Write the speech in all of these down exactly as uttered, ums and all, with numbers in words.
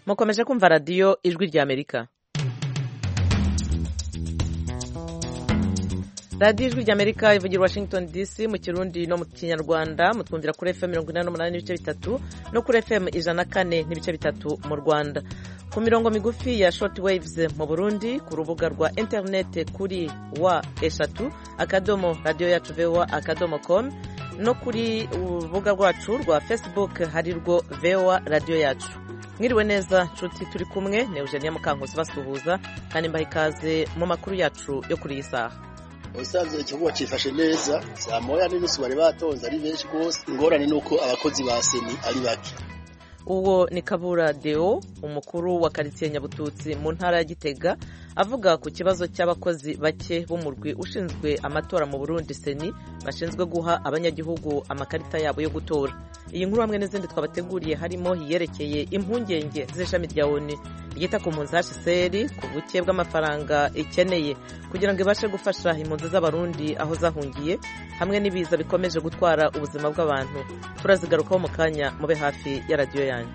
mukomeje kumva radiyo ijwi rya Amerika. radiyo ijwi rya Amerika ivugira Washington D C mu Kirundi no mu Kinyarwanda, mutwumvira kuri F M mirongo inani n'umunani n'ibice bitatu no kuri F M ijana na kane n'ibice bitatu mu Rwanda, ku mirongo migufi ya short waves mu Burundi, ku rubuga rwa internet kuri wa eshatu akadomo radio yacu voa akadomo com, no kuri urubuga rwacu rwa Facebook hari rwo voa radio yacu. Mwiriwe neza nshuti, turi kumwe ne Eugenia Mukankusi basuhuza kandi mbaha ikaze mu makuru yacu yo kuri iyi saha. Usanze ikigo cifashe neza, saa moya n'inusu bari batonze ari benshi gose, ingorane nuko abakozi ba seni ari bake. Uwo ni Kabura Deo, umukuru wa quartier Nyabututsi mu ntara ya Gitega, avuga ku kibazo cy'abakozi bake b'umurwi ushinzwe amatora mu Burundi seni bashinzwe guha abanyagihugu amakarita yabo yo gutora. Iyi nkuru hamwe n'izindi twabateguriye harimo yerekeye impungenge z'ishami rya O N U ryita ku mpunzi H C R ku buke bw'amafaranga ikeneye kugira ngo ibashe gufasha impunzi z'abarundi aho zahungiye, hamwe n'ibiza bikomeje gutwara ubuzima bw'abantu. Turazigarukaho mu kanya, mube hafi ya radiyo yanyu.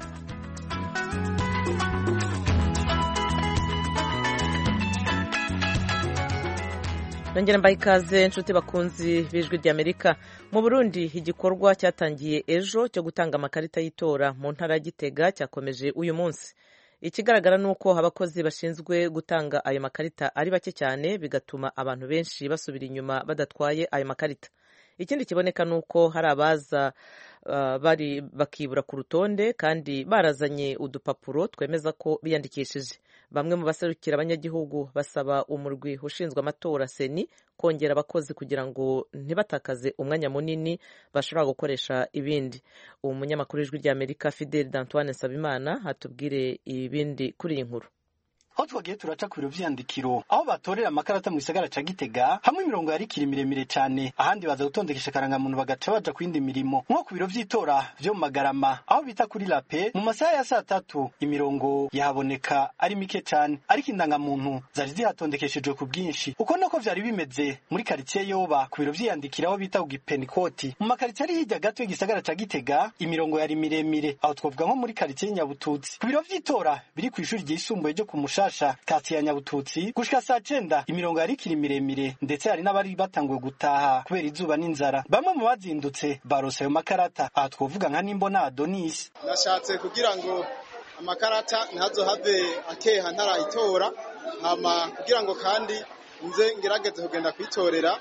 Nongera mbaye ikaze nshuti bakunzi b'ijwi rya Amerika. Mu Burundi igikorwa cyatangiye ejo cyo gutanga amakarita y'itora mu ntara ya Gitega cyakomeje uyu munsi. Ikigaragara nuko abakozi bashinzwe gutanga ayo makarita ari bake cyane, bigatuma abantu benshi basubira inyuma badatwaye ayo makarita. Ikindi kiboneka nuko hari abaza uh, bari bakibura ku rutonde kandi barazanye udupapuro twemeza ko biyandikishije. Bamwe mu baserukira abanyagihugu basaba umurwi ushinzwe amatora seni kongera abakozi kugira ngo ntibatakaze umwanya munini bashobora gukoresha ibindi. Umunyamakuru w'ijwi rya Amerika Fidel D'Antoine Nsabimana atubwire ibindi kuri iyi nkuru. Aho twagiye turaca ku biro vy'iyandikiro aho batorera amakarata mu gisagara ca Gitega, hamwe imirongo yari kiri miremire cyane, ahandi baza gutondekesha karangamuntu bagaca baja ku yindi mirimo, nko ku biro vy'itora vyo mu Magarama aho bita kuri Lape. Mu masaha ya saa tatu imirongo yahaboneka ari mike cyane, ariko indangamuntu zari zihatondekeshejwe ku bwinshi. Uko nako vyari bimeze muri quartier Yoba ku biro vy'iyandikiro aho bita Ugipenikoti. Mu makaritiye ari hirya gato y'igisagara ca Gitega imirongo yari miremire, aho twavuga nko muri quartier Nyabututsi. Ku biro vy'itora biri ku ishuri ryisumbuye ryo ku Mushasha kati ya Nyabututsi gushika saa cenda imirongo yari kiri miremire, ndetse hari n'abari batanguye gutaha kubera izuba n'inzara. Bamwe mu bazindutse barose ayo makarata, aha twovuga nka Nimbona Adonis. Nashatse kugira ngo amakarata ntazohave akeha ntarayitora, hama kugira ngo kandi nze ngerageze kugenda kwitorera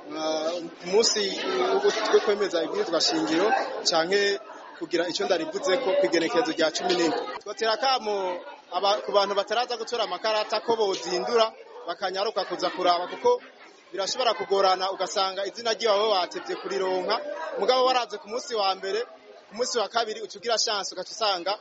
umunsi wo kwemeza ibwirizwa shingiro canke kugira icyo ndarivuze ko kwigenekezo rya cumi n'indwi. Twotera kamo aba ku bantu bataraza gutora amakarata ko bozindura bakanyaruka kuza kuraba, kuko birashobora kugorana ugasanga izina ryawe watevye kurironka, mugabo waraze ku munsi wa mbere, ku munsi wa kabiri ucugira chance ugaca usanga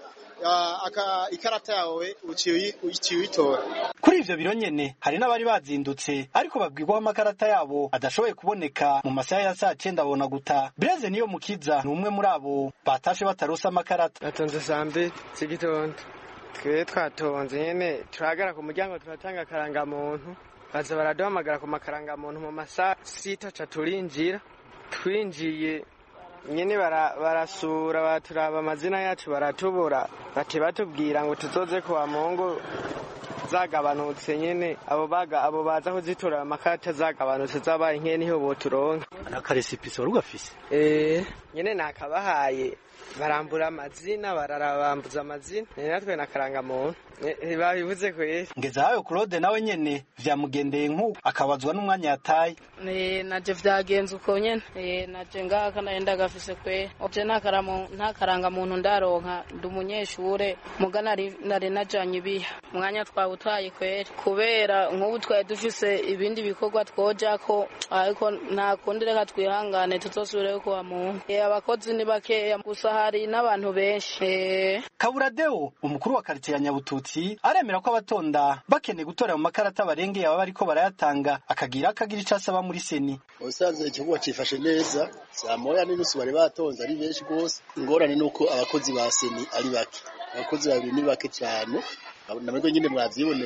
aka ikarata yawe uciye uyitora. Kuri ivyo biro nyene hari n'abari bazindutse ariko babwirwa amakarata yabo adashoboye kuboneka mu masaha ya saa cenda abona guta. Breze niyo mukiza ni umwe muri abo batashe batarosa amakarata. Natonze sambe z'igitondo, twe twatonze nyene turagara ku muryango turatanga akarangamuntu, baza baraduhamagara ku makarangamuntu mu masaha sita ca turinjira. Twinjiye nyene barasura baturaba amazina yacu baratubura, bati batubwira ngo tuzoze kwa Mungu zagabanutse nyene abo baga abo baza aho zitora amakarata zagabanutse zabaye nke niho boturonka. Akaresipisi wari ugafise? Eh nyene nakabahaye, barambura amazina bararabambuza amazina natwe nakarangamuntu babivuze ko yesi. Ngezayo Claude nawe nyene vyamugendeye nku akabazwa n'umwanya yataye. Ne naje vyagenze uko nyene eh naje ngaka naenda gafise kwe obje nakaramu ntakarangamuntu ndaronka ndumunyeshure mugana nari najanye ibiha umwanya twabutaye kweri kubera nk'ubu twaye dufise ibindi bikorwa twoja ko, ariko nta kundi reka twihangane tutosubire ko amuntu eh abakozi ni bakeya gusa hari n'abantu benshi. Kabura Deo umukuru wa quartier ya Nyabututsi aremera ko abatonda bakeneye gutora mu makarata barengeye aba bariko barayatanga, akagira akagira icasaba muri seni. Usanze ikigo cifashe neza, saa moya n'inusu bari batonze ari benshi gose, ingorane nuko abakozi ba seni ari bake. Abakozi babiri ni bake cyane, namwe nyine mwavyiboneye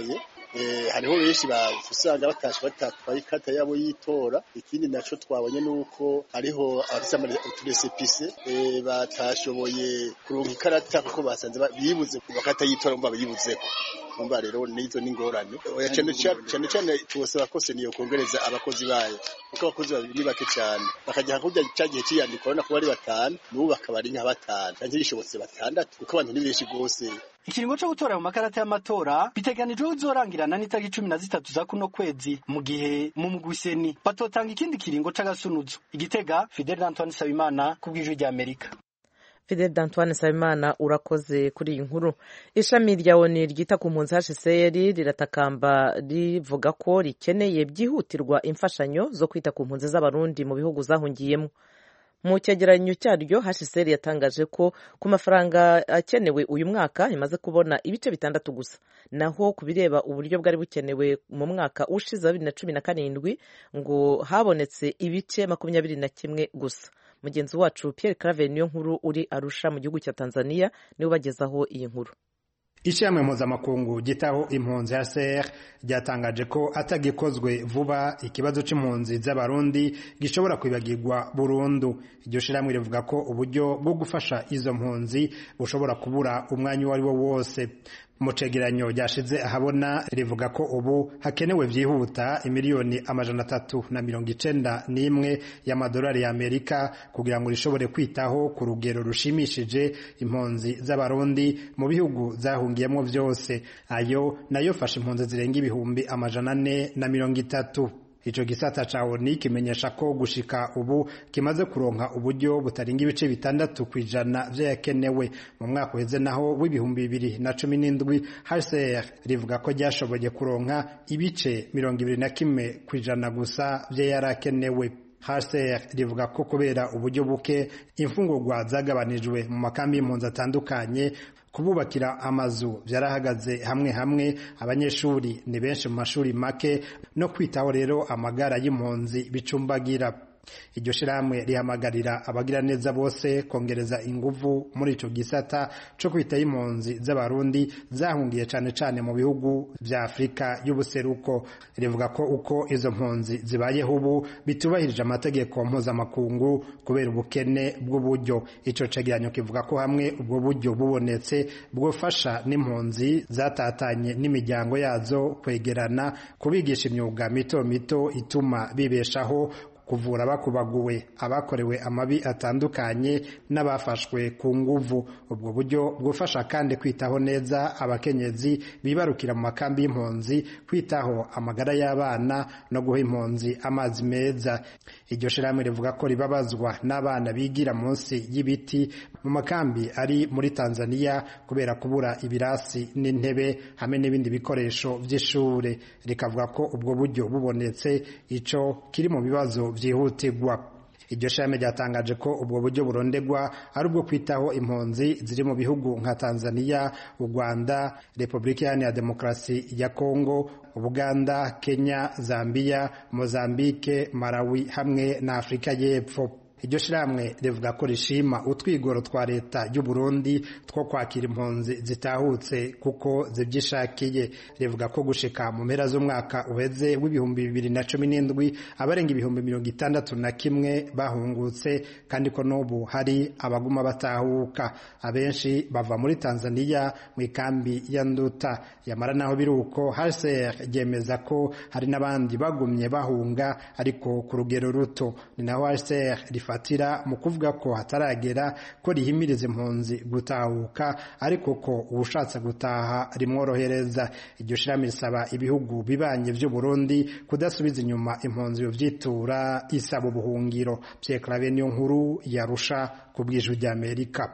eh hariho benshi usanga batashe batatwaye ikarata yabo yitora. Ikindi naco twabonye nuko hariho abafise uturesepise eh batashoboye kuronka ikarata kuko basanze bibuze bakata yitora umva biyibuzeko. Umva rero nizo n'ingorane. Oya cyane cyane cyane tubasaba ko seniyo kongereza abakozi bayo. Kuko abakozi babiri bake cyane. Bakajya hakurya cyagiye cyiyandikwa na kuba ari batanu, n'ubu bakaba ari nka batanu. Kandi bishobotse batandatu kuko abantu ni benshi gose. Ikiringo cyo gutora mu makarata y'amatora biteganijwe uzorangirana n'itariki cumi na zitatu za kuno kwezi, mu gihe mu mugwiseni batotanga ikindi kiringo c'agasunuzo. Igitega, Fidel Antoine Sabimana kubw'ijwi rya Amerika. Fidel Antoine Sabimana urakoze kuri iyi nkuru. Ishami rya O N U ryita ku mpunzi H C R riratakamba rivuga ko rikeneye byihutirwa imfashanyo zo kwita ku mpunzi z'abarundi mu bihugu zahungiyemo. Mu cyegeranyo cyaryo H C R yatangaje ko ku mafaranga akenewe uyu mwaka imaze kubona ibice bitandatu gusa, naho kubireba uburyo bwari bukenewe mu mwaka ushize wa bibiri na cumi na karindwi ngo habonetse ibice makumyabiri na kimwe gusa. Mugenzi wacu Pierre Claver niyo nkuru uri Arusha mu gihugu cya Tanzania niwe bagezaho iyi nkuru. Ishami mpuzamakungu gitaho impunzi H C R ryatangaje ko atagikozwe vuba ikibazo c'impunzi z'abarundi gishobora kwibagirwa burundu. Iryo shiramwe rivuga ko uburyo bwo gufasha izo mpunzi bushobora kubura umwanya wari wo wose. Mu cegeranyo ryashize ahabona rivuga ko ubu hakenewe vyihuta imiliyoni amajana atatu na mirongo icenda n'imwe y'amadolari ya Amerika kugira ngo rishobore kwitaho ku rugero rushimishije impunzi z'abarundi mu bihugu zahungiyemo vyose. Ayo nayo fasha impunzi zirenga ibihumbi amajana ane na mirongo itatu. Ico gisata ca O N U kimenyesha ko gushika ubu kimaze kuronka uburyo butaringa ibice bitandatu kwijana vyakenewe. Mu mwaka uheze naho w'ibihumbi bibiri na cumi n'indwi H C R rivuga ko ryashoboye kuronka ibice mirongo ibiri na kimwe kwijana gusa vya yarakenewe. H C R rivuga ko kubera uburyo buke imfungurwa zagabanijwe mu makambi y'impunzi atandukanye, kububakira amazu byarahagaze hamwe hamwe, abanyeshuri ni benshi mu mashuri make, no kwitaho rero amagara y'impunzi bicumbagira. Iryo shiramwe rihamagarira abagira neza bose kongereza inguvu muri ico gisata cyo kwita impunzi z'abarundi zahungiye cane cane mu bihugu vya Afrika y'ubuseruko. Rivuga ko uko izo mpunzi zibayeho ubu bitubahirije amategeko mpuzamakungu kubera ubukene bw'uburyo. Ico cegeranyo kivuga ko hamwe ubwo buryo bubonetse bwofasha n'impunzi zatatanye n'imiryango yazo kwegerana, kubigisha imyuga mito mito ituma bibeshaho, kuvura bakubaguwe, abakorewe amabi atandukanye n'abafashwe ku nguvu. Ubwo buryo bwufasha kandi kwitaho neza abakenyezi bibarukira mu makambi y'impunzi, kwitaho amagara y'abana no guha impunzi amazi meza. Iryo shiramwe rivuga ko ribabazwa n'abana bigira munsi y'ibiti mu makambi ari muri Tanzania kubera kubura ibirasi n'intebe hamwe n'ibindi bikoresho vy'ishure. Rikavuga ko ubwo buryo bubonetse ico kiri mu bibazo vyihutirwa. Iryo shame ryatangaje ko ubwo buryo burondegwa ari ubwo kwitaho impunzi ziri mu bihugu nka Tanzania, u Rwanda, Republika ya Demokarasi ya Kongo, Uganda, Kenya, Zambia, Mozambique, Malawi hamwe na Afrika y'Epfo. Iryo shiramwe rivuga ko rishima utwigoro twa leta y'u Burundi two kwakira impunzi zitahutse kuko zivyishakiye. Rivuga ko gushika mu mpera z'umwaka uheze w'ibihumbi bibiri na cumi n'indwi abarenga ibihumbi mirongo itandatu na kimwe bahungutse, kandi ko n'ubu hari abaguma batahuka. Abenshi bava muri Tanzania mu ikambi ya Nduta. Yamara naho biruko H C R ryemeza ko hari n'abandi bagumye bahunga ariko ku rugero ruto. Ni naho H C R fatira mu kuvuga ko hataragera ko rihimiriza impunzi gutahuka, ariko ko ubushatse gutaha rimworohereza. Iryo shirami risaba ibihugu bibanye vy'u Burundi kudasubiza inyuma impunzi bivyitura isaba ubuhungiro. Pierre Claver niyo nkuru yarusha ku bw'ijwi rya Amerika.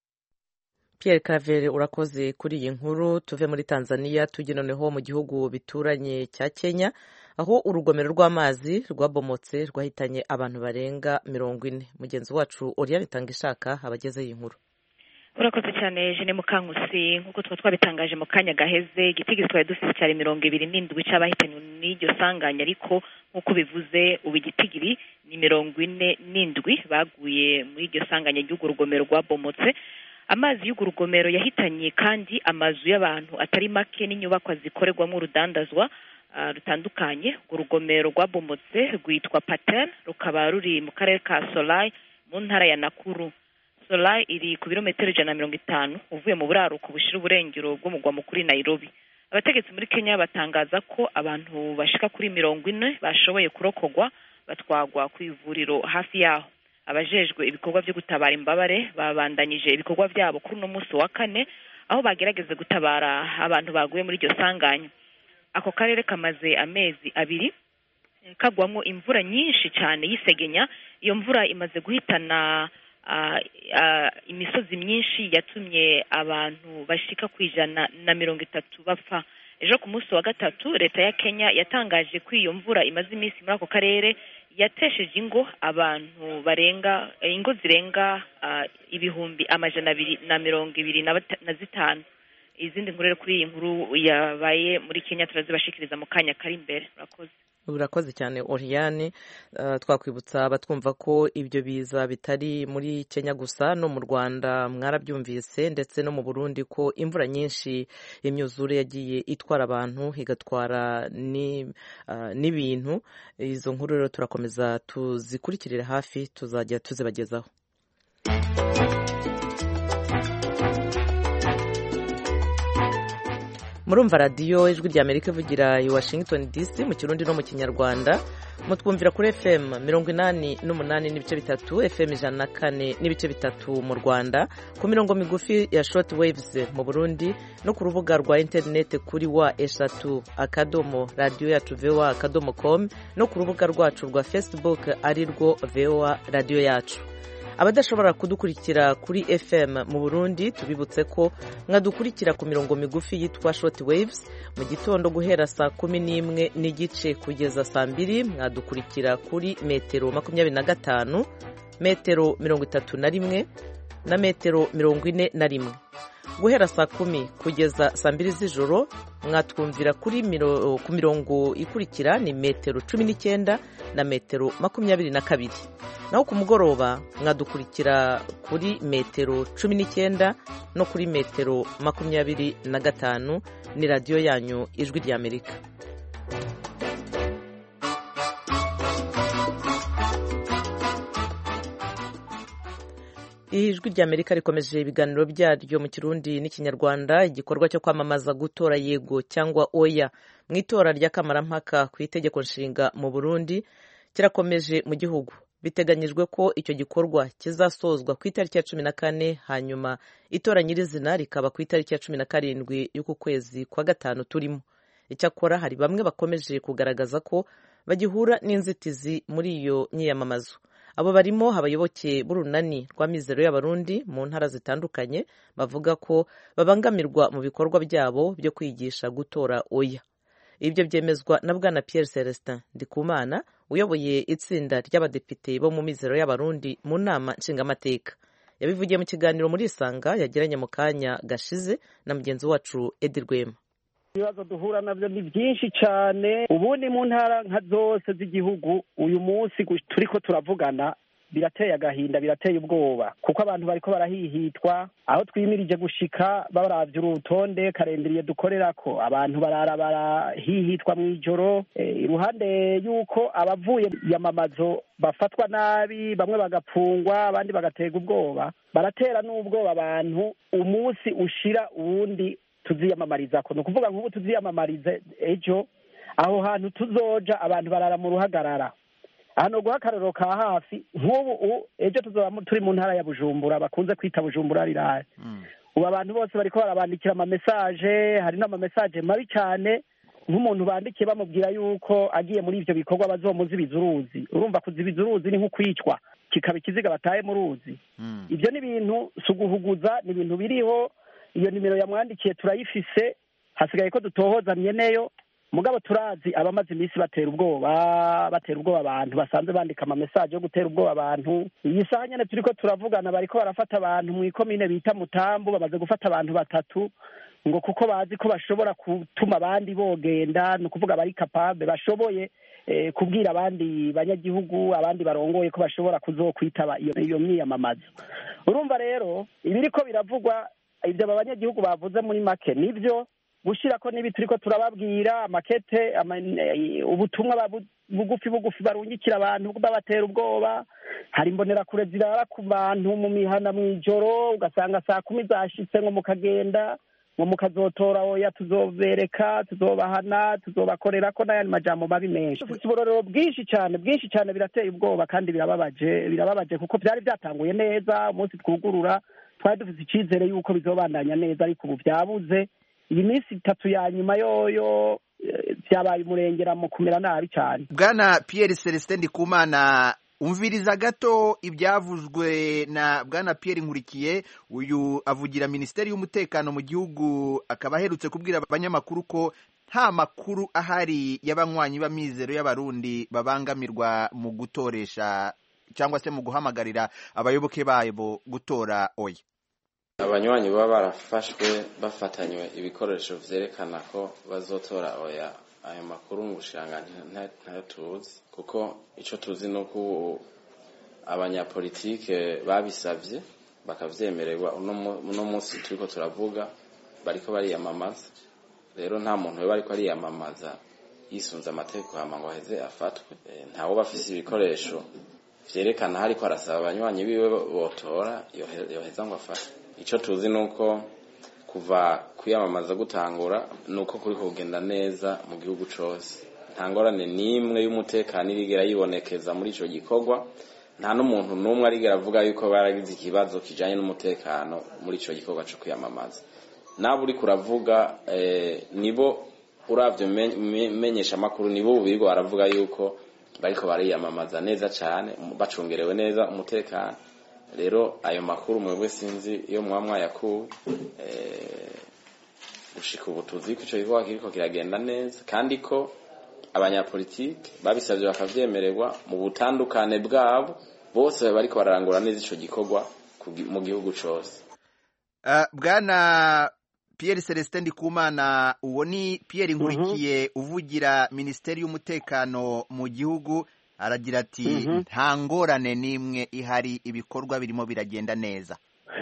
Pierre Claver urakoze kuri iyi nkuru. Tuve muri Tanzania tujye noneho mu gihugu bituranye cya Kenya, aho urugomero rw'amazi rwabomotse rwahitanye abantu barenga mirongo ine. Mugenzi wacu Oriane Tangishaka abageze iyi nkuru. Urakoze cyane Jene Mukankusi. Nkuko twa twabitangaje mu kanya gaheze, igitigiri twari dufite cyari mirongo ibiri n'indwi c'abahitanywe n'iryo sanganya, ariko nkuko bivuze ubu igitigiri ni mirongo ine n'indwi baguye muri iryo sanganya ry'urwo rugomero rwabomotse. amazi y'urwo rugomero yahitanye kandi amazu y'abantu atari make n'inyubakwa zikorerwamo urudandazwa uh, rutandukanye. Urwo rugomero rwabomotse rwitwa Paten, rukaba ruri mu karere ka Solai mu ntara ya Nakuru. Solai iri ku birometero ijana na mirongo itanu uvuye mu buraruko bushira uburengero bw'umugwa mukuru Nairobi. Abategetsi muri Kenya batangaza ko abantu bashika kuri mirongo ine bashoboye kurokogwa batwagwa ku ivuriro hafi yaho. Abajejwe ibikorwa byo gutabara imbabare babandanyije ibikorwa byabo kuri no munsi wa kane aho bagerageze gutabara abantu baguye muri iryo sanganya. Ako karere kamaze amezi abiri kagwamwo imvura nyinshi cyane y'isegenya. Iyo mvura imaze guhitana uh, uh, imisozi myinshi yatumye abantu bashika kwijana na mirongo itatu bapfa. Ejo ku munsi wa gatatu leta ya Kenya yatangaje ko iyo mvura imaze iminsi muri ako karere yatesheje ingo abantu barenga ingo zirenga uh, ibihumbi amajana abiri na mirongo ibiri na zitanu. Izindi nkuru rero kuri iyi nkuru yabaye muri Kenya turazibashikiriza mu kanya kari imbere. Urakoze. Urakoze cyane Oriane. Uh, twakwibutsa abatwumva ko ibyo biza bitari muri Kenya gusa no mu Rwanda mwarabyumvise ndetse no mu Burundi ko imvura nyinshi imyuzure yagiye itwara abantu igatwara ni uh, n'ibintu. Izo nkuru rero turakomeza tuzikurikirira hafi tuzajya tuzibagezaho. Murumva radiyo ijwi rya Amerika ivugira i Washington D C mu Kirundi no mu Kinyarwanda. Mutwumvira kuri F M mirongo inani n'umunani n'ibice bitatu, F M ijana na kane n'ibice bitatu mu Rwanda, ku mirongo migufi ya short waves mu Burundi, no ku rubuga rwa internet kuri wa eshatu akadomo radio yacu voa akadomo com, no ku rubuga rwacu rwa Facebook ari rwo voa radio yacu. Abadashobora kudukurikira kuri F M mu Burundi tubibutse ko mwadukurikira ku mirongo migufi yitwa short waves mu gitondo guhera saa kumi n'imwe n'igice kugeza saa mbiri. Mwadukurikira kuri metero makumyabiri na gatanu, metero mirongo itatu na rimwe na metero mirongo ine na rimwe. Guhera saa kumi kugeza saa mbiri z'ijoro mwatwumvira kuri miro, ku mirongo ikurikira ni metero cumi n'icyenda na metero makumyabiri na kabiri. Naho ku mugoroba mwadukurikira kuri metero cumi n'icyenda no kuri metero makumyabiri na gatanu. Ni radiyo yanyu ijwi rya Amerika. Ijwi rya Amerika rikomeje ibiganiro byaryo mu Kirundi n'Ikinyarwanda. Igikorwa cyo kwamamaza gutora yego cyangwa oya mu itora ry'akamarampaka ku itegeko nshinga mu Burundi kirakomeje mu gihugu. Biteganyijwe ko icyo gikorwa kizasozwa ku itariki ya cumi na kane, hanyuma itora nyirizina rikaba ku itariki ya cumi na karindwi y'uku kwezi kwa gatanu turimo. Icyakora hari bamwe bakomeje kugaragaza ko bagihura n'inzitizi muri iyo nyiyamamazo. Abo barimo abayoboke b'urunani rwa Mizero y'Abarundi mu ntara zitandukanye bavuga ko babangamirwa mu bikorwa byabo byo kwigisha gutora oya. Ibyo byemezwa na Bwana Pierre Celestin Ndikumana uyoboye itsinda ry'abadepite bo mu Mizero y'Abarundi mu nama nshingamateka. Yabivugiye mu kiganiro muri Isanga yagiranye mu kanya gashize na mugenzi wacu Edi Rwema. Ibibazo duhura navyo ni byinshi cyane. Ubundi mu ntara nka zose z'igihugu uyu munsi turiko turavugana birateye agahinda, birateye ubwoba, kuko abantu bariko barahihitwa. Aho twimirije gushika baravye urutonde karendiriye dukorerako, abantu barara barahihitwa mw'ijoro. Iruhande e, yuko abavuye yamamazo bafatwa nabi, bamwe bagapfungwa, abandi bagatega ubwoba, baratera n'ubwoba abantu umunsi ushira uwundi tuziyamamarizako. Ni ukuvuga nk'ubu tuziyamamarize ejo, aho hantu tuzoja abantu barara mu ruhagarara. Hano guha akarorero ka hafi, nk'ubu ejo tuzoba turi mu ntara ya Bujumbura bakunze kwita Bujumbura rirare. Mm. Ubu abantu bose bariko barabandikira ama message, hari n'ama message mabi cyane, nk'umuntu bandikiye bamubwira yuko agiye muri ivyo bikorwa bazomuzibiza uruzi. Urumva kuzibiza uruzi ni nko kwicwa, kikaba ikiziga bataye mu ruzi. Mm. Ivyo ni ibintu suguhuguza, ni ibintu biriho. Iyo nimero yamwandikiye turayifise, hasigaye ko dutohoza nyeneyo. Mugabo turazi abamaze iminsi batera ubwoba, batera ubwoba abantu basanzwe bandika ama message yo gutera ubwoba abantu. Iyi saha nyene turiko turavugana bariko barafata abantu mu ikomine bita Mutambu, bamaze gufata abantu batatu ngo kuko bazi ko bashobora gutuma abandi bogenda, no kuvuga bari capable bashoboye kubwira abandi banyagihugu abandi barongoye ko bashobora kuzokwitaba iyo iyo myiyamamazo. Urumva rero ibiriko biravugwa ibyo aba banyagihugu bavuze muri make nivyo gushira ko nibi turiko turababwira makete ubutumwa bugufi bugufi barungikira abantu babatera ubwoba. Hari imbonera kure zirara ku bantu mu mihana mw'ijoro ugasanga saa kumi zashitse ngo mukagenda ngo mukazotora oya tuzobereka tuzobahana tuzobakorera ko n'ayandi majambo mabi menshi. Dufite uburorero bwinshi cyane bwinshi cyane birateye ubwoba kandi birababaje birababaje kuko byari byatanguye neza umunsi twugurura twari dufite icyizere yuko bizobandanya neza ariko ubu byabuze. Iyi minsi itatu ya nyuma yoyo byabaye umurengera mu kumera nabi cyane. Bwana Pierre Celestin Ndikumana, umviriza gato ibyavuzwe na Bwana Pierre Nkurikiye, uyu avugira Minisiteri y'Umutekano mu gihugu, akaba aherutse kubwira abanyamakuru ko nta makuru ahari y'abanywanyi b'amizero y'abarundi babangamirwa mu gutoresha cyangwa se mu guhamagarira abayoboke babo gutora oya. Abanywanyi baba barafashwe bafatanywe ibikoresho vyerekana ko bazotora oya, ayo makuru mu bushinganje ntayo tuzi, kuko ico tuzi no ku abanyapolitike babisavye bakavyemererwa uno munsi turiko turavuga bariko bariyamamaza. Rero nta muntu we bariko ariyamamaza yisunze amategeko hama ngo aheze afatwe. E, ntawo bafise ibikoresho vyerekana hariko arasaba abanywanyi biwe botora yoheza ngo afatwe. Ico tuzi nuko kuva kwiyamamaza gutangura nuko kuri kugenda neza mu gihugu cose, nta ngorane nimwe y'umutekano irigera yibonekeza muri ico gikorwa, nta n'umuntu numwe arigera avuga yuko baragize ikibazo kijanye n'umutekano muri ico gikorwa cyo kwiyamamaza. Nabo uri kuravuga eh, nibo uravyo menyesha makuru nibo bigo baravuga yuko bariko bariyamamaza neza cyane bacungerewe neza umutekano. Rero ayo makuru mwebwe sinzi iyo mwamwa yaku eh gushika ubutuzi ko ico gikorwa kiriko kiragenda neza kandi ko abanyapolitike babisavye bakavyemererwa mu butandukane bwabo bose bariko bararangura neza ico gikorwa mu gihugu cose. Uh, Bwana Pierre Celestin Ndikumana, uwo ni Pierre Nkurikiye uh -huh. uvugira Minisiteri y'Umutekano mu gihugu, aragira ati uh -huh. nta ngorane nimwe ihari, ibikorwa birimo biragenda neza.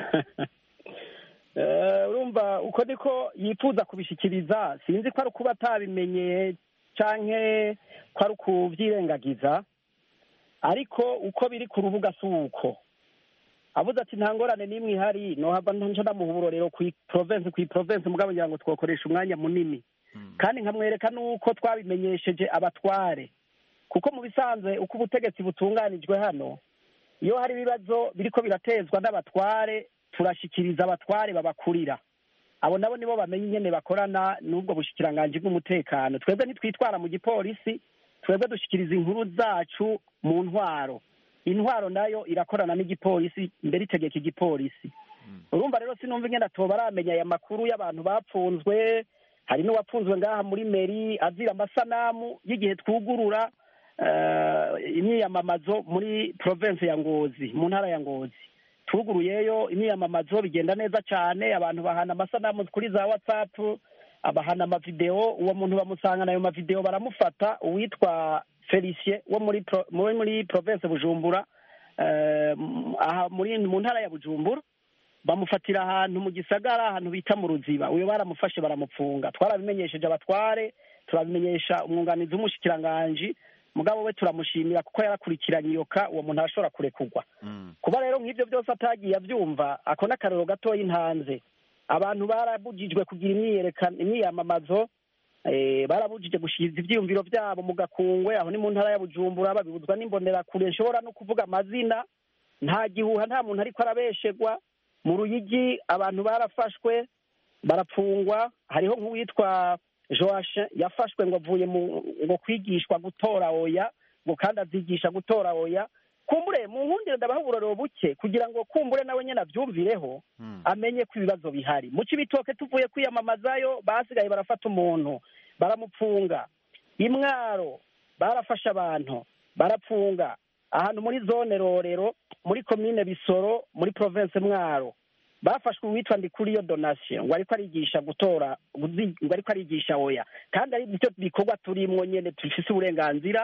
Urumva uko niko yifuza kubishikiriza, sinzi ko ari kuba atabimenye canke ko ari kubyirengagiza, ariko uko biri ku rubuga suko avuze ati nta ngorane nimwe ihari no hava nje ndamuhurorero ku province ku province mugabo ngira ngo twokoresha umwanya munini hmm. kandi nkamwereka nuko twabimenyesheje abatware, kuko mu bisanzwe uko ubutegetsi butunganijwe hano iyo hari ibibazo biriko biratezwa n'abatware turashikiriza abatware babakurira, abo nabo nibo bamenye ingene bakorana n'ubwo bushikiranganje bw'umutekano. Twebwe nitwitwara mu gipolisi, twebwe dushikiriza inkuru zacu mu ntwaro, intwaro nayo irakorana n'igipolisi mbere itegeka igipolisi. mm. Urumva rero sinumva ingene atoba aramenya aya makuru y'abantu bapfunzwe. Hari n'uwapfunzwe ngaha muri meri azira amasanamu y'igihe twugurura uh, imyiyamamazo muri province ya Ngozi, mu ntara ya Ngozi. Tuguruyeyo imyiyamamazo bigenda neza cyane, abantu bahana amasanamu kuri za WhatsApp, abahana amavideo, uwo muntu bamusanga nayo mavideo baramufata, uwitwa Felicien wo muri pro, muri, muri province Bujumbura, uh, aha muri mu ntara ya Bujumbura, bamufatira ahantu mu gisagara ahantu bita mu Ruziba. Uyo baramufashe baramupfunga, twarabimenyesheje abatware, turabimenyesha umwunganizi w'umushikiranganje, mugabo we turamushimira kuko yarakurikiranye iyoka uwo muntu arashobora kurekurwa. mm. Kuba rero nk'ivyo byose atagiye avyumva, ako n'akarero gatoyi ntanze. Abantu barabujijwe kugira imyiyerekano imyiyamamazo, eh barabujije gushiza ivyiyumviro byabo mu Gakungwe, aho ni mu ntara ya Bujumbura, babibuzwa n'imbonera kure nshobora no kuvuga amazina, nta gihuha, nta muntu ariko arabeshegwa. Mu Ruyigi abantu barafashwe barapfungwa, hariho nk'uwitwa Joachim yafashwe ngo avuye mu ngo kwigishwa gutora oya, ngo kandi azigisha gutora oya. Kumbure mu nkundire ndabaho uburorero buke kugira ngo kumbure nawe nyene avyumvireho, hmm. amenye ko ibibazo bihari. Mu Cibitoke tuvuye kwiyamamazayo basigaye barafata umuntu baramupfunga, Imwaro barafasha abantu barapfunga, ahantu muri zone Rorero muri commune Bisoro muri province Mwaro bafashwe uwitwa Ndikuriyo Donation ngo ariko arigisha gutora ngo ariko arigisha oya, kandi ari byo bikorwa turimwo nyene tufise uburenganzira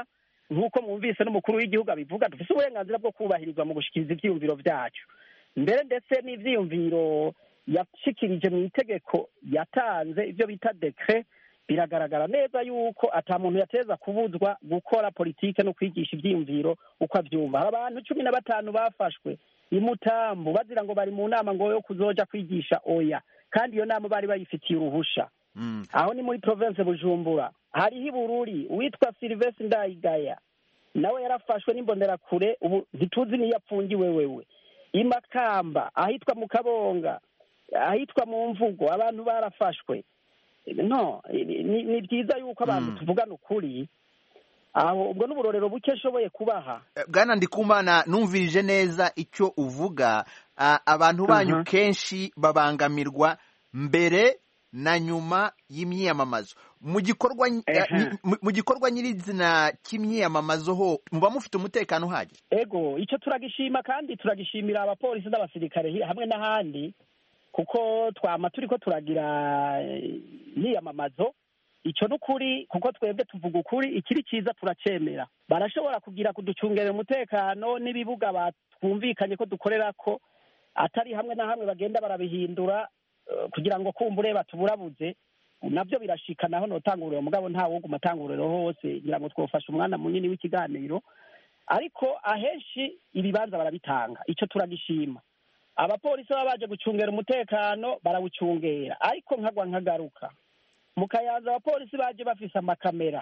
nk'uko mwumvise n'umukuru w'igihugu abivuga dufise uburenganzira bwo kubahirizwa mu gushikiriza ivyiyumviro vyacu mbere ndetse n'ivyiyumviro yashikirije mu itegeko yatanze ivyo bita dekret biragaragara neza yuko ata muntu yateza kubuzwa gukora politike no kwigisha ivyiyumviro uko avyumva hari abantu cumi na batanu bafashwe imutambu bazira ngo bari mu nama ngo yo kuzoja kwigisha oya kandi iyo nama bari bayifitiye uruhusha mm. aho ni muri province Bujumbura hariho ibururi uwitwa Sylvestre Ndayigaya nawe yarafashwe n'imbonerakure ubu ntituzi niyo apfungiwe wewe imakamba ahitwa mu Kabonga ahitwa mu Mvugo abantu barafashwe no ni byiza yuko abantu mm. tuvugana ukuri aho ubwo n'uburorero buke nshoboye kubaha Bwana Ndikumana numvirije neza icyo uvuga uh, abantu banyu uh -huh. kenshi babangamirwa mbere na nyuma y'imyiyamamazo mu gikorwa mu gikorwa nyirizina cy'imyiyamamazo ho muba mufite umutekano uhagije ego icyo turagishima kandi turagishimira abapolisi n'abasirikare hamwe n'ahandi kuko twama turiko turagira imyiyamamazo icyo n'ukuri kuko twebwe tuvuga ukuri ikiri cyiza turacemera barashobora kugira kuducungera umutekano n'ibibuga batwumvikanye ko dukorera ko atari hamwe na hamwe bagenda barabihindura kugira ngo kumbure batuburabuze nabyo birashika naho notangurira mugabo nta wuguma atanguriro hose ngira ngo twofasha umwana munini w'ikiganiro ariko ahenshi ibibanza barabitanga icyo turagishima abapolisi baba baje gucungera umutekano barawucungera ariko nkagwa nkagaruka mu Kayanza abapolisi baje bafise amakamera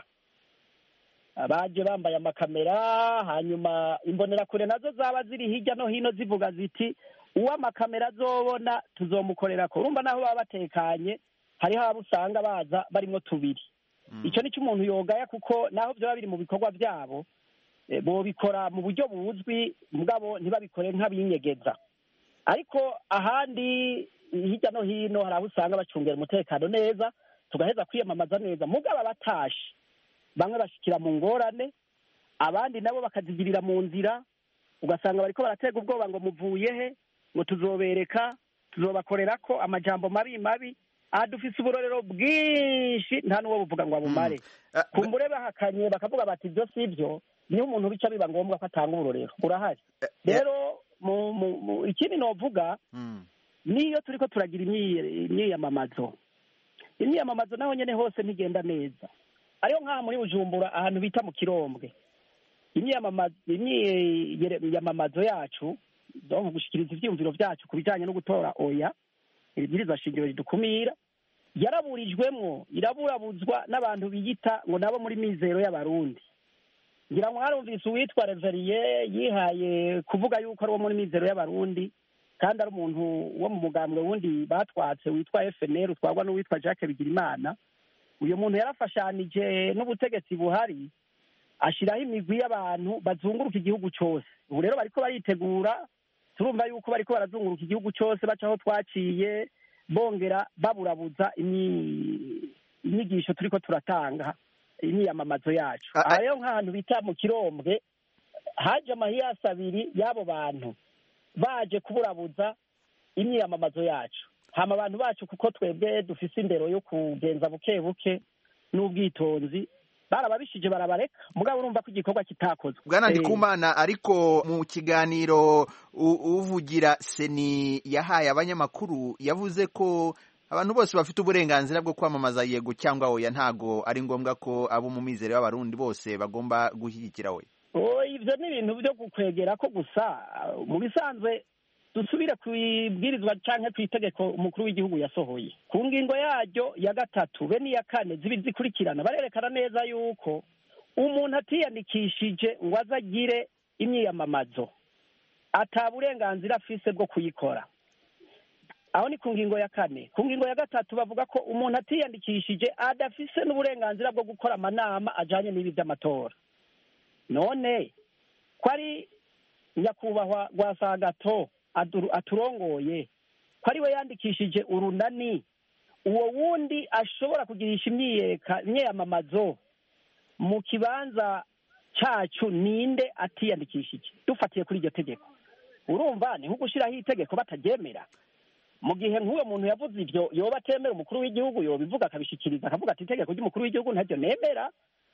baje bambaye amakamera hanyuma imbonerakure nazo zaba ziri hirya no hino zivuga ziti uwo amakamera azobona tuzomukorera ko urumva naho baba batekanye hariho abo usanga baza barimo tubiri icyo ni cyo umuntu yogaya kuko naho byaba biri mu bikorwa byabo bo bikora mu buryo buzwi mugabo ntibabikore nk'abinyegeza ariko ahandi hirya no hino hari aho usanga bacungera umutekano neza tugaheza kwiyamamaza neza mugabo abatashe bamwe bashikira mu ngorane abandi nabo bakazigirira mu nzira ugasanga bariko baratega ubwoba ngo muvuye he ngo tuzobereka tuzobakorera ko amajambo mabi mabi aha dufise uburorero bwinshi nta n'uwo buvuga ngo abumare kumbure bahakanye bakavuga bati ibyo si byo niyo umuntu bica biba ngombwa ko atanga uburorero urahari rero ikindi novuga niyo turiko turagira imyiyamamazo imyiyamamazo naho nyene hose ntigenda neza ariyo nk'aha muri Bujumbura ahantu bita mu Kirombwe imyiyamamazo yacu donc gushikiriza ivyiyumviro vyacu ku bijanye no gutora oya ibwirizwa shingiro ridukumira yaraburijwemwo iraburabuzwa n'abantu biyita ngo nabo muri mizero y'abarundi ngira ngo harumvise uwitwa Reveriye yihaye kuvuga yuko ari wo muri mizero y'abarundi kandi ari umuntu wo mu mugambwe wundi batwatse witwa F N L utwarwa n'uwitwa Jacques Bigirimana uyu muntu yarafashanije n'ubutegetsi buhari ashiraho imigwi y'abantu bazunguruka igihugu cyose ubu rero bariko baritegura turumva yuko bariko barazunguruka igihugu cyose baca aho twaciye bongera baburabuza inyigisho turiko turatanga imyiyamamazo yacu aha rero nk'ahantu bita mu Kirombwe haje amahiyasi abiri y'abo bantu baje kuburabuza imyiyamamazo yacu hama abantu bacu kuko twebwe dufise indero yo kugenza buke buke n'ubwitonzi barababishije barabareka mugabo urumva ko igikorwa kitakozwe Bwana Ndikumana ariko mu kiganiro uvugira seni yahaye abanyamakuru yavuze ko abantu bose bafite uburenganzira bwo kwamamaza yego cyangwa oya ntago ari ngombwa ko abo mu mizero y'abarundi bose bagomba gushyigikira we oh ivyo ni ibintu byo gukwegera ko gusa mu bisanzwe dusubire kwibwirizwa canke kwitegeko umukuru w'igihugu yasohoye ku ngingo yaryo ya gatatu be n'iya kane zibiri zikurikirana barerekana neza yuko umuntu atiyandikishije ngo azagire imyiyamamazo ata burenganzira afise bwo kuyikora aho ni ku ngingo ya kane ku ngingo ya gatatu bavuga ko umuntu atiyandikishije adafise n'uburenganzira bwo gukora amanama ajanye n'ibi by'amatora none ko ari nyakubahwa Rwasagato aturongoye ko ari we yandikishije urunani uwo wundi ashobora kugirisha imyiyamamazo mu kibanza cyacu ninde atiyandikishije dufatiye kuri iryo tegeko urumva ni nko gushyiraho itegeko bataryemera mu gihe nk'uwo muntu yavuze ibyo yoba atemera umukuru w'igihugu yobivuga akabishikiriza akavuga ati itegeko ry'umukuru w'igihugu ntaryo nemera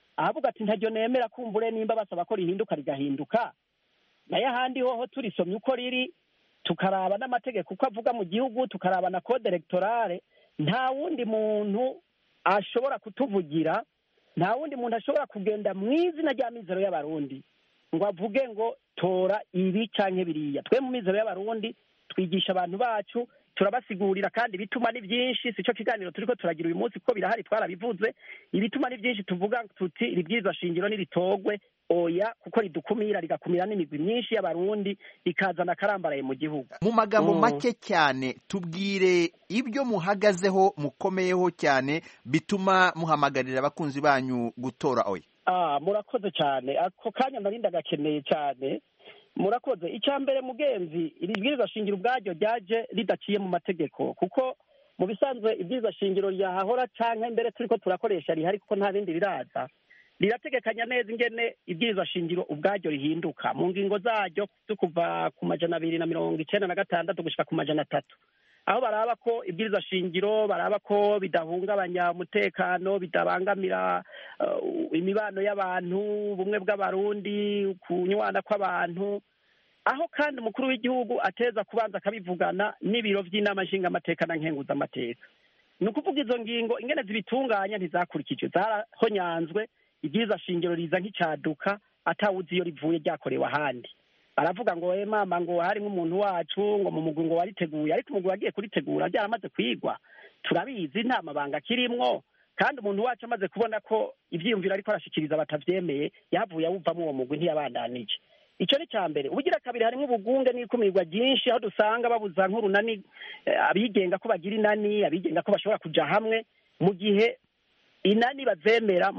ahavuga ati ntaryo nemera kumbure nimba basaba ko rihinduka rigahinduka nayo ahandi hoho turisomye uko riri tukaraba n'amategeko uko avuga mu gihugu tukaraba na code electorale nta wundi muntu ashobora kutuvugira nta wundi muntu ashobora kugenda mu izina rya mizero y'abarundi ngo avuge ngo tora ibi canke biriya. Twe mu mizero y'abarundi twigisha abantu bacu turabasigurira kandi ibituma ni byinshi sico kiganiro turiko turagira uyu munsi ko birahari twarabivuze ibituma ni byinshi tuvuga tuti iribwirizwa shingiro niritogwe oya kuko ridukumira rigakumira n'imigwi myinshi y'abarundi ikazana karambaraye mu gihugu. Mu magambo mm. make cyane tubwire ibyo muhagazeho mukomeyeho cyane bituma muhamagarira abakunzi banyu gutora oya. Ah murakoze cyane ako kanya narinda gakeneye cyane murakoze. Icyambere mugenzi iribwirizwa shingiro ubwaryo ryaje ridaciye mu mategeko kuko mu bisanzwe ibwirizwa shingiro ryahahora canke imbere turiko turakoresha rihari kuko nta bindi biraza rirategekanya neza ingene ibwirizwa shingiro ubwaryo rihinduka mu ngingo zaryo zo kuva ku majana abiri na mirongo icenda na gatandatu gushika ku majana atatu aho baraba ko ibwirizwa shingiro baraba ko bidahungabanya umutekano bidabangamira uh, imibano y'abantu bumwe bw'abarundi kunywana kw'abantu aho kandi umukuru w'igihugu ateza kubanza akabivugana n'ibiro by'inama nshingamateka na nkenguzamateka. Ni ukuvuga izo ngingo ingene zibitunganya ntizakurikijwe zarahonyanzwe ibwirizwa shingiro riza nk'icaduka atawuzi iyo rivuye ryakorewe ahandi. Baravuga ngo we mama ngo hari nk'umuntu wacu ngo mu mugwi ngo wariteguye ariko umugwi wagiye kuritegura byaramaze kwigwa turabizi nta mabanga kirimwo kandi umuntu wacu amaze kubona ko ivyiyumviro ariko arashikiriza batavyemeye yavuye awuvamo uwo mugwi ntiyabandanije. Ico ni cyambere. Ubugira kabiri harimo ubugunge n'ikumirwa ryinshi aho dusanga babuza nk'urunani abigenga ko bagira inani abigenga ko bashobora kuja hamwe mu gihe inani bazemera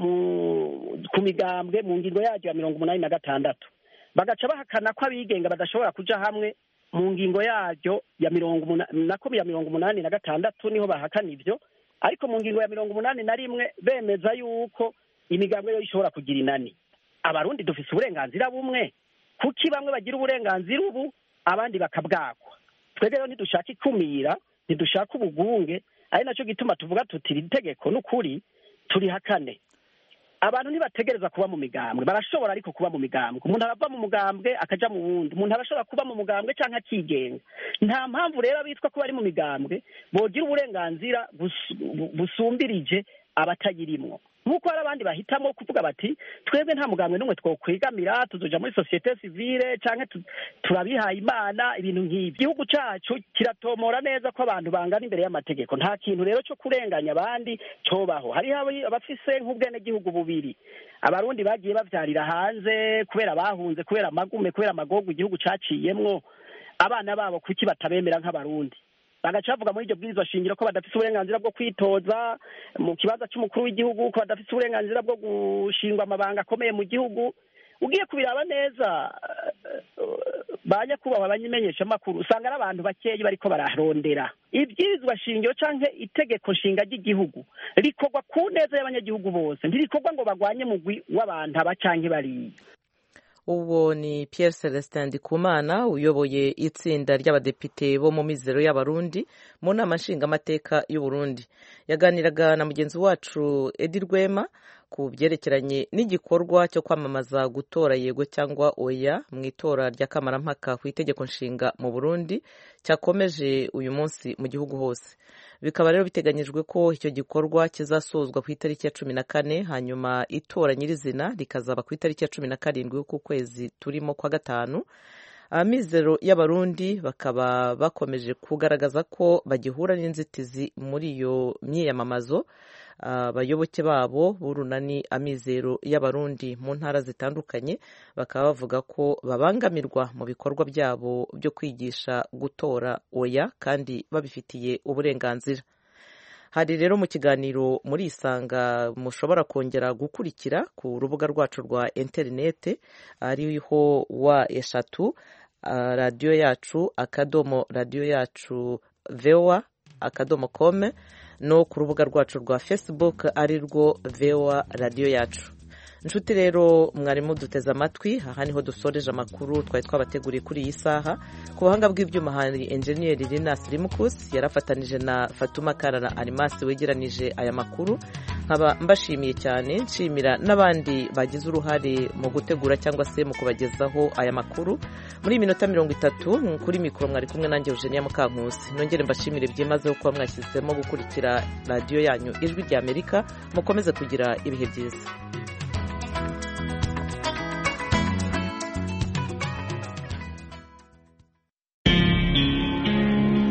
mu ku migambwe mu ngingo yaryo ya mirongo umunani na gatandatu bagaca bahakana ko abigenga badashobora kuja hamwe mu ngingo yaryo ya mirongo nako ya mirongo umunani na gatandatu niho bahakana ivyo ariko mu ngingo ya mirongo umunani na rimwe bemeza yuko imigambwe yo ishobora kugira inani. Abarundi dufise uburenganzira bumwe kuki bamwe bagira uburenganzira ubu abandi bakabwakwa. Twebwe rero ntidushaka ikumira ntidushaka ubugunge ari naco gituma tuvuga tuti itegeko n'ukuri turihakane. Abantu ntibategereza kuba mu migambwe barashobora ariko kuba mu migambwe umuntu arava mu mugambwe akaja mu wundi umuntu arashobora kuba mu mugambwe canke akigenga nta mpamvu rero abitwa ko bari mu migambwe bogira uburenganzira busumbirije abatayirimwo nk'uko hari abandi bahitamo kuvuga bati twebwe nta mugambwe n'umwe twokwigamira tuzoja muri societe civile canke turabihaye imana ibintu nk'ibi. Igihugu cacu kiratomora neza ko abantu bangana imbere y'amategeko nta kintu rero cyo kurenganya abandi cobaho. Hariho abafise nk'ubwene gihugu bubiri abarundi bagiye bavyarira hanze kubera bahunze kubera amagume kubera amagogo igihugu caciyemwo abana babo kuki batabemera nk'abarundi bagacavuga muri iryo bwirizwa shingiro ko badafise uburenganzira bwo kwitoza mu kibanza cy'umukuru w'igihugu ko badafise uburenganzira bwo gushingwa amabanga akomeye mu gihugu. Ugiye kubiraba neza banya kubaho abanyimenyesha makuru usanga ari abantu bakeyi bariko bararondera ibwirizwa shingiro canke itegeko nshinga ry'igihugu rikorwa ku neza y'abanyagihugu bose ntirikorwa ngo bagwanye mugwi w'abantu abacanke bariya. Uwo ni Pierre Celestin Ndikumana uyoboye itsinda ry'abadepite bo mu mizero y'abarundi mu nama nshingamateka y'u Burundi. Yaganiraga na mugenzi wacu Edi Rwema ku byerekeranye n'igikorwa cyo kwamamaza gutora yego cyangwa oya mu itora rya kamarampaka ku itegeko nshinga mu Burundi cyakomeje uyu munsi mu gihugu hose. Bikaba rero biteganyijwe ko icyo gikorwa kizasozwa ku itariki ya cumi na kane hanyuma itora nyirizina rikazaba ku itariki ya cumi na karindwi ku kwezi turimo kwa gatanu. Amizero y'abarundi bakaba bakomeje kugaragaza ko bagihura n'inzitizi muri iyo myiyamamazo. Abayoboke babo b'urunani amizero y'abarundi mu ntara zitandukanye bakaba bavuga ko babangamirwa mu bikorwa byabo byo kwigisha gutora oya kandi babifitiye uburenganzira. Hari rero mu kiganiro muri Isanga mushobora kongera gukurikira ku rubuga rwacu rwa interinete ariho wa eshatu radio yacu akadomo radio yacu voa akadomo com no ku rubuga rwacu rwa Facebook ari rwo voa radio yacu. Inshuti rero mwarimu duteze amatwi aha niho dusoreje amakuru twari twabateguriye kuri iyi saha. Ku buhanga bw'ibyuma hari engineer Linus Limukus yarafatanije na Fatuma Karara Animasi wegeranije aya makuru. nkaba mbashimiye cyane nshimira n'abandi bagize uruhare mu gutegura cyangwa se mu kubagezaho aya makuru muri minota mirongo itatu kuri mikoro mwari kumwe nanjye Eugenia Mukankusi nongere mbashimire byimazeho kuba mwashyizemo gukurikira radiyo yanyu ijwi rya Amerika mukomeze kugira ibihe byiza.